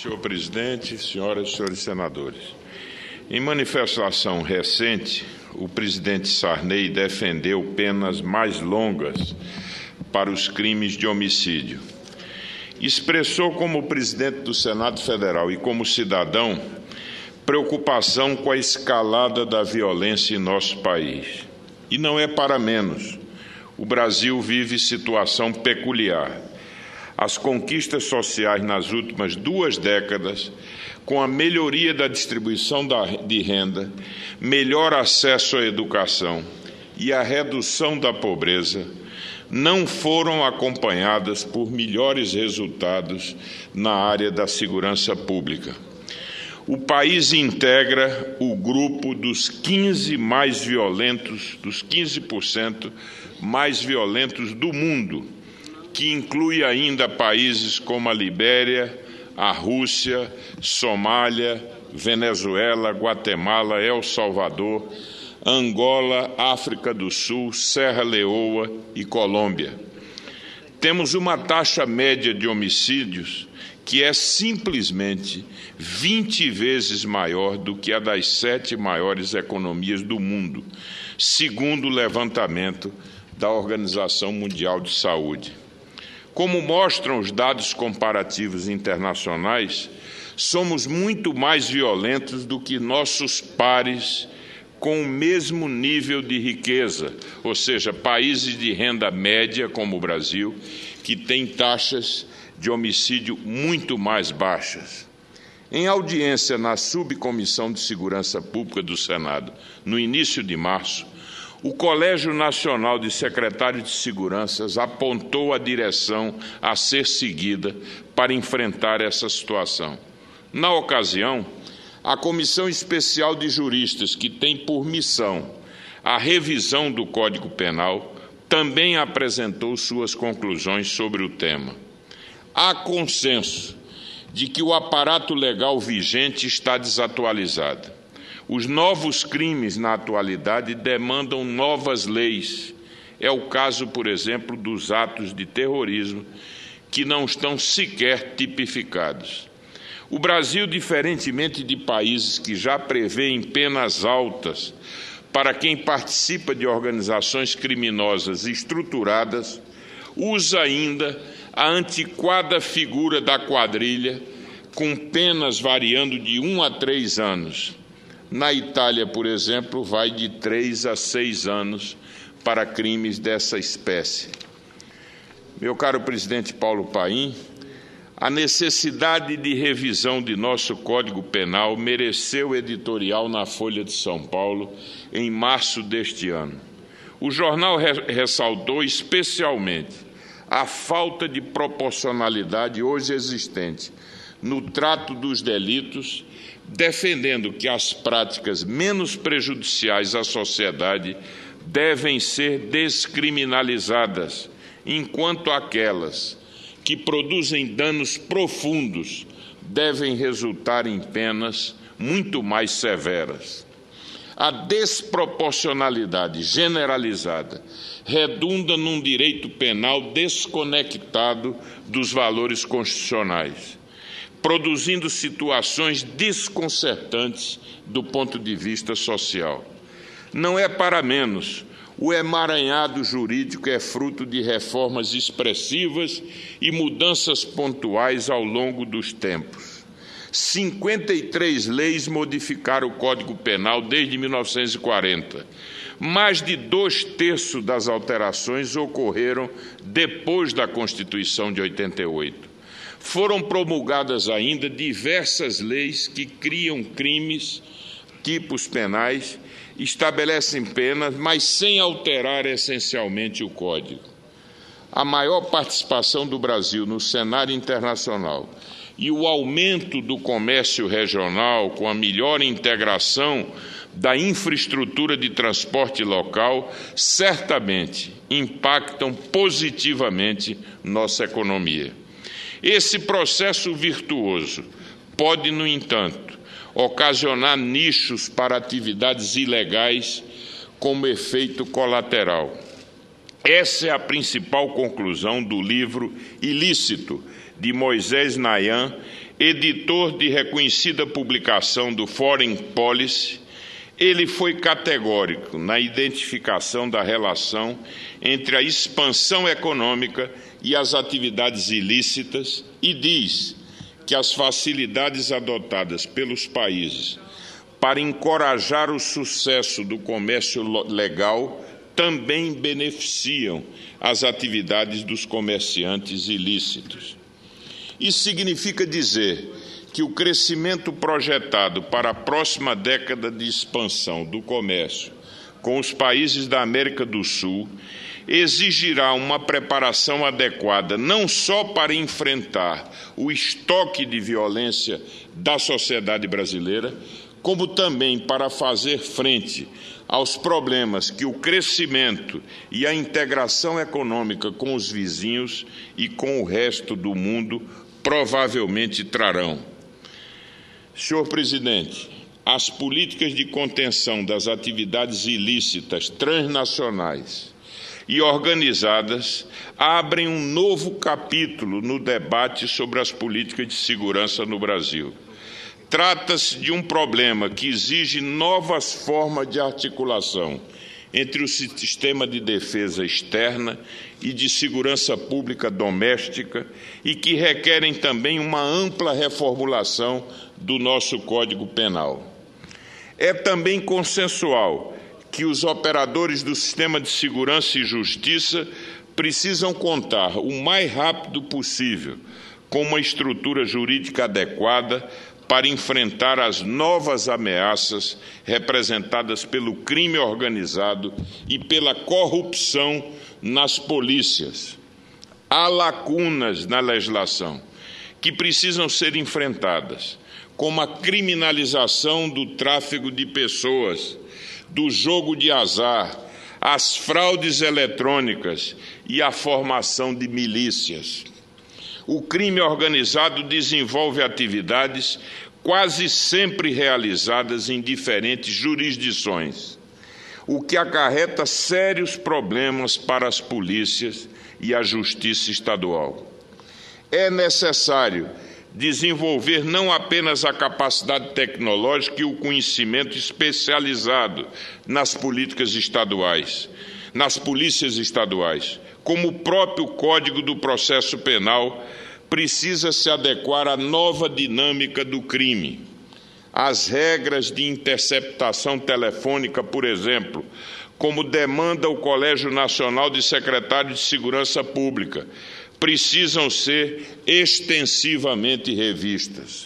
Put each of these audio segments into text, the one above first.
Senhor presidente, senhoras e senhores senadores, em manifestação recente, o presidente Sarney defendeu penas mais longas para os crimes de homicídio. Expressou como presidente do Senado Federal e como cidadão preocupação com a escalada da violência em nosso país. E não é para menos. O Brasil vive situação peculiar. As conquistas sociais nas últimas 2 décadas, com a melhoria da distribuição de renda, melhor acesso à educação e a redução da pobreza, não foram acompanhadas por melhores resultados na área da segurança pública. O país integra o grupo dos 15% mais violentos do mundo, que inclui ainda países como a Libéria, a Rússia, Somália, Venezuela, Guatemala, El Salvador, Angola, África do Sul, Serra Leoa e Colômbia. Temos uma taxa média de homicídios que é simplesmente 20 vezes maior do que a das 7 maiores economias do mundo, segundo o levantamento da Organização Mundial de Saúde. Como mostram os dados comparativos internacionais, somos muito mais violentos do que nossos pares com o mesmo nível de riqueza, ou seja, países de renda média, como o Brasil, que têm taxas de homicídio muito mais baixas. Em audiência na Subcomissão de Segurança Pública do Senado, no início de março, o Colégio Nacional de Secretários de Segurança apontou a direção a ser seguida para enfrentar essa situação. Na ocasião, a Comissão Especial de Juristas, que tem por missão a revisão do Código Penal, também apresentou suas conclusões sobre o tema. Há consenso de que o aparato legal vigente está desatualizado. Os novos crimes na atualidade demandam novas leis. É o caso, por exemplo, dos atos de terrorismo, que não estão sequer tipificados. O Brasil, diferentemente de países que já prevêem penas altas para quem participa de organizações criminosas estruturadas, usa ainda a antiquada figura da quadrilha, com penas variando de 1 a 3 anos. Na Itália, por exemplo, vai de 3 a 6 anos para crimes dessa espécie. Meu caro presidente Paulo Paim, a necessidade de revisão de nosso Código Penal mereceu editorial na Folha de São Paulo em março deste ano. O jornal ressaltou especialmente a falta de proporcionalidade hoje existente no trato dos delitos, defendendo que as práticas menos prejudiciais à sociedade devem ser descriminalizadas, enquanto aquelas que produzem danos profundos devem resultar em penas muito mais severas. A desproporcionalidade generalizada redunda num direito penal desconectado dos valores constitucionais, produzindo situações desconcertantes do ponto de vista social. Não é para menos, o emaranhado jurídico é fruto de reformas expressivas e mudanças pontuais ao longo dos tempos. 53 leis modificaram o Código Penal desde 1940. Mais de 2/3 das alterações ocorreram depois da Constituição de 88. Foram promulgadas ainda diversas leis que criam crimes, tipos penais, estabelecem penas, mas sem alterar essencialmente o Código. A maior participação do Brasil no cenário internacional e o aumento do comércio regional com a melhor integração da infraestrutura de transporte local certamente impactam positivamente nossa economia. Esse processo virtuoso pode, no entanto, ocasionar nichos para atividades ilegais como efeito colateral. Essa é a principal conclusão do livro Ilícito, de Moisés Nayan, editor de reconhecida publicação do Foreign Policy, ele foi categórico na identificação da relação entre a expansão econômica e as atividades ilícitas e diz que as facilidades adotadas pelos países para encorajar o sucesso do comércio legal também beneficiam as atividades dos comerciantes ilícitos. Isso significa dizer que o crescimento projetado para a próxima década de expansão do comércio com os países da América do Sul exigirá uma preparação adequada não só para enfrentar o estoque de violência da sociedade brasileira, como também para fazer frente aos problemas que o crescimento e a integração econômica com os vizinhos e com o resto do mundo provavelmente trarão. Senhor Presidente, as políticas de contenção das atividades ilícitas transnacionais e organizadas abrem um novo capítulo no debate sobre as políticas de segurança no Brasil. Trata-se de um problema que exige novas formas de articulação entre o sistema de defesa externa e de segurança pública doméstica e que requerem também uma ampla reformulação do nosso Código Penal. É também consensual que os operadores do sistema de segurança e justiça precisam contar o mais rápido possível com uma estrutura jurídica adequada para enfrentar as novas ameaças representadas pelo crime organizado e pela corrupção nas polícias. Há lacunas na legislação que precisam ser enfrentadas, como a criminalização do tráfico de pessoas, do jogo de azar, as fraudes eletrônicas e a formação de milícias. O crime organizado desenvolve atividades quase sempre realizadas em diferentes jurisdições, o que acarreta sérios problemas para as polícias e a justiça estadual. É necessário desenvolver não apenas a capacidade tecnológica e o conhecimento especializado nas políticas estaduais, nas polícias estaduais, como o próprio Código do Processo Penal precisa se adequar à nova dinâmica do crime. As regras de interceptação telefônica, por exemplo, como demanda o Colégio Nacional de Secretários de Segurança Pública, precisam ser extensivamente revistas.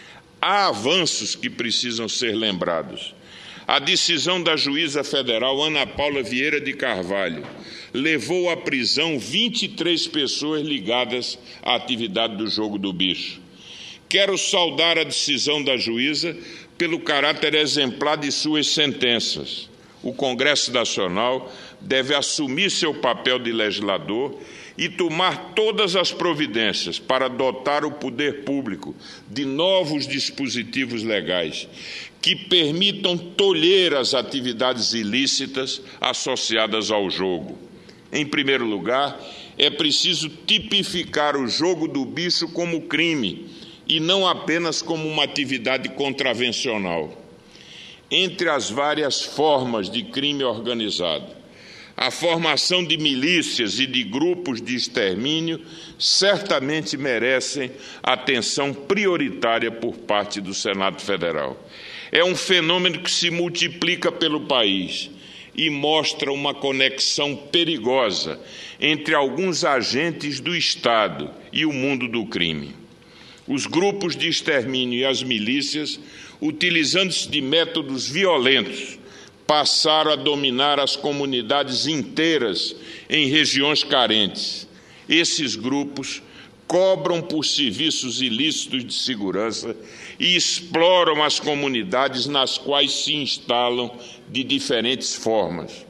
Há avanços que precisam ser lembrados. A decisão da juíza federal Ana Paula Vieira de Carvalho levou à prisão 23 pessoas ligadas à atividade do jogo do bicho. Quero saudar a decisão da juíza pelo caráter exemplar de suas sentenças. O Congresso Nacional deve assumir seu papel de legislador e tomar todas as providências para dotar o poder público de novos dispositivos legais que permitam tolher as atividades ilícitas associadas ao jogo. Em primeiro lugar, é preciso tipificar o jogo do bicho como crime e não apenas como uma atividade contravencional. Entre as várias formas de crime organizado, a formação de milícias e de grupos de extermínio certamente merecem atenção prioritária por parte do Senado Federal. É um fenômeno que se multiplica pelo país e mostra uma conexão perigosa entre alguns agentes do Estado e o mundo do crime. Os grupos de extermínio e as milícias, utilizando-se de métodos violentos, passaram a dominar as comunidades inteiras em regiões carentes. Esses grupos cobram por serviços ilícitos de segurança e exploram as comunidades nas quais se instalam de diferentes formas.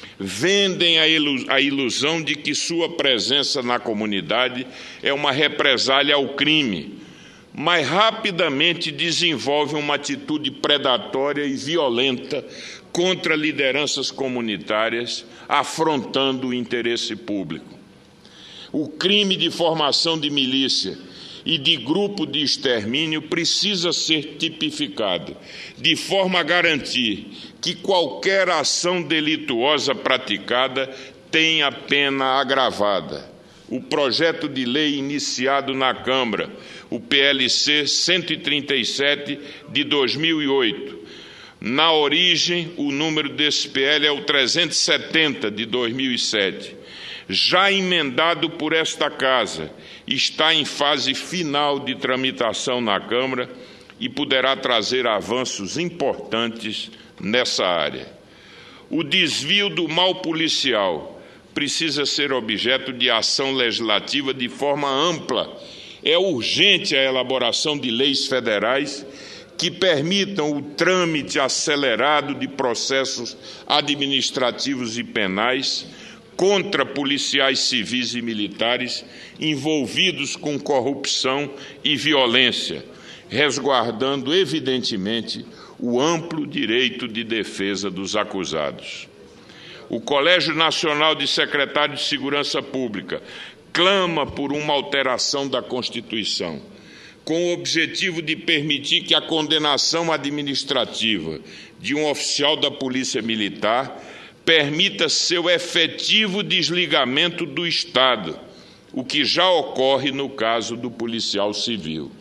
Vendem a ilusão de que sua presença na comunidade é uma represália ao crime, mas rapidamente desenvolvem uma atitude predatória e violenta contra lideranças comunitárias, afrontando o interesse público. O crime de formação de milícia e de grupo de extermínio precisa ser tipificado, de forma a garantir que qualquer ação delituosa praticada tenha pena agravada. O projeto de lei iniciado na Câmara, o PLC 137 de 2008. Na origem, o número desse PL é o 370 de 2007. Já emendado por esta Casa, está em fase final de tramitação na Câmara e poderá trazer avanços importantes nessa área. O desvio do mal policial precisa ser objeto de ação legislativa de forma ampla. É urgente a elaboração de leis federais que permitam o trâmite acelerado de processos administrativos e penais contra policiais civis e militares envolvidos com corrupção e violência, resguardando, evidentemente, o amplo direito de defesa dos acusados. O Colégio Nacional de Secretários de Segurança Pública clama por uma alteração da Constituição, com o objetivo de permitir que a condenação administrativa de um oficial da Polícia Militar permita seu efetivo desligamento do Estado, o que já ocorre no caso do policial civil.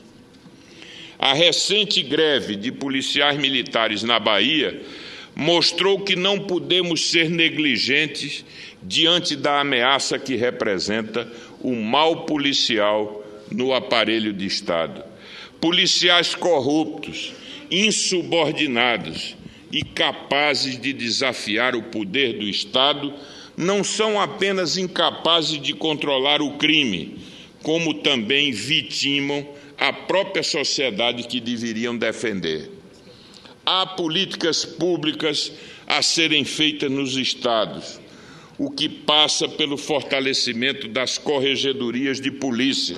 A recente greve de policiais militares na Bahia mostrou que não podemos ser negligentes diante da ameaça que representa o mal policial no aparelho de Estado. Policiais corruptos, insubordinados e capazes de desafiar o poder do Estado não são apenas incapazes de controlar o crime, como também vitimam a própria sociedade que deveriam defender. Há políticas públicas a serem feitas nos estados, o que passa pelo fortalecimento das corregedorias de polícia,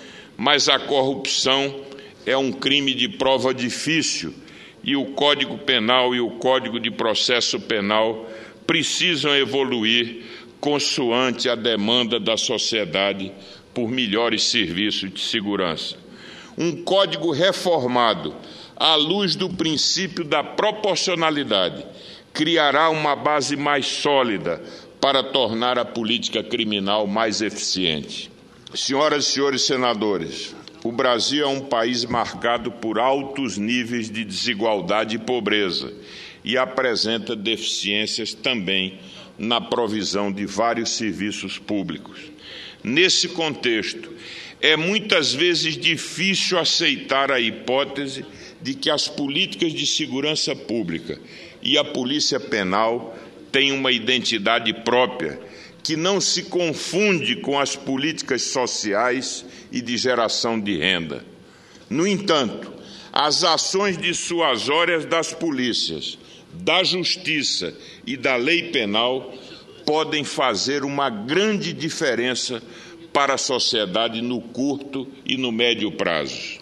mas a corrupção é um crime de prova difícil e o Código Penal e o Código de Processo Penal precisam evoluir consoante a demanda da sociedade por melhores serviços de segurança. Um código reformado, à luz do princípio da proporcionalidade, criará uma base mais sólida para tornar a política criminal mais eficiente. Senhoras e senhores senadores, o Brasil é um país marcado por altos níveis de desigualdade e pobreza e apresenta deficiências também na provisão de vários serviços públicos. Nesse contexto, é muitas vezes difícil aceitar a hipótese de que as políticas de segurança pública e a polícia penal têm uma identidade própria, que não se confunde com as políticas sociais e de geração de renda. No entanto, as ações dissuasórias das polícias, da justiça e da lei penal podem fazer uma grande diferença para a sociedade no curto e no médio prazo.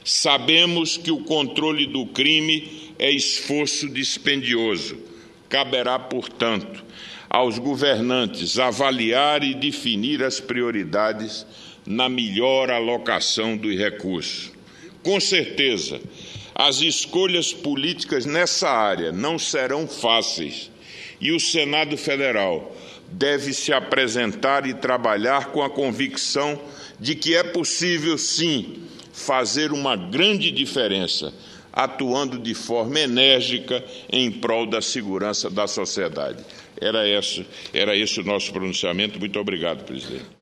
Sabemos que o controle do crime é esforço dispendioso. Caberá, portanto, aos governantes avaliar e definir as prioridades na melhor alocação dos recursos. Com certeza, as escolhas políticas nessa área não serão fáceis e o Senado Federal deve se apresentar e trabalhar com a convicção de que é possível, sim, fazer uma grande diferença, atuando de forma enérgica em prol da segurança da sociedade. Era esse o nosso pronunciamento. Muito obrigado, presidente.